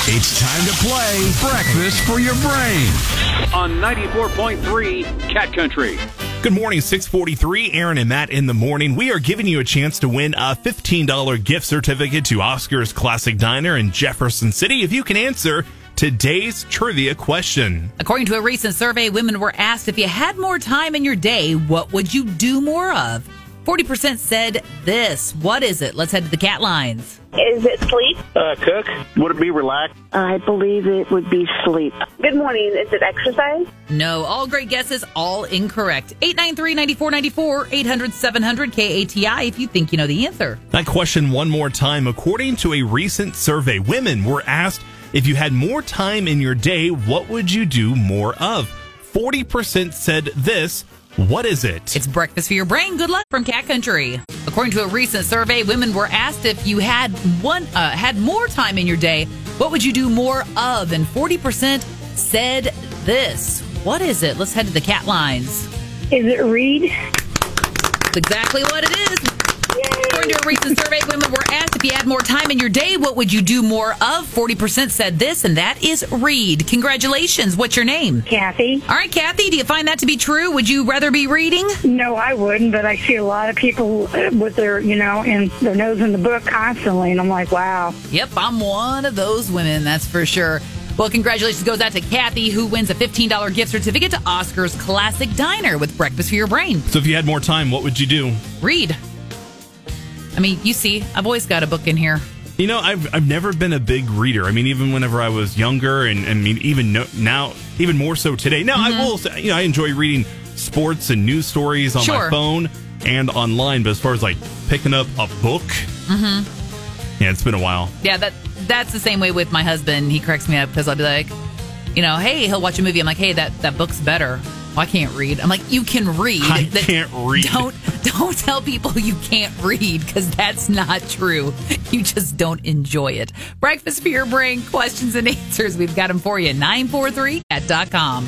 It's time to play Breakfast for Your Brain on 94.3 Cat Country. Good morning, 6:43. Aaron and Matt in the morning. We are giving you a chance to win a $15 gift certificate to Oscar's Classic Diner in Jefferson City if you can answer today's trivia question. According to a recent survey, women were asked if you had more time in your day, what would you do more of? 40% said this. What is it? Let's head to the cat lines. Is it sleep? Cook. Would it be relax? I believe it would be sleep. Good morning. Is it exercise? No, all great guesses, all incorrect. 893-9494, 800-700 KATI if you think you know the answer. That question one more time. According to a recent survey, women were asked if you had more time in your day, what would you do more of? 40% said this. What is it? It's breakfast for your brain. Good luck from Cat Country. According to a recent survey, women were asked if you had more time in your day, what would you do more of? And 40% said this. What is it? Let's head to the cat lines. Is it read? That's exactly what it is. According to a recent survey, women were asked if you had more time in your day, what would you do more of? 40% said this, and that is read. Congratulations. What's your name? Kathy. All right, Kathy, do you find that to be true? Would you rather be reading? No, I wouldn't, but I see a lot of people with their, and their nose in the book constantly, and I'm like, wow. Yep, I'm one of those women, that's for sure. Well, congratulations goes out to Kathy, who wins a $15 gift certificate to Oscar's Classic Diner with Breakfast for Your Brain. So if you had more time, what would you do? Read. I mean, you see, I've always got a book in here. I've never been a big reader. I mean, even whenever I was younger, and even now, even more so today. Now, I will say, I enjoy reading sports and news stories on my phone and online. But as far as like picking up a book, yeah, it's been a while. Yeah, that's the same way with my husband. He corrects me up because I'll be like, hey, he'll watch a movie. I'm like, hey, that book's better. I can't read. I'm like, you can read. I can't read. Don't tell people you can't read, because that's not true. You just don't enjoy it. Breakfast for Your Brain, questions and answers. We've got them for you. 943cat.com.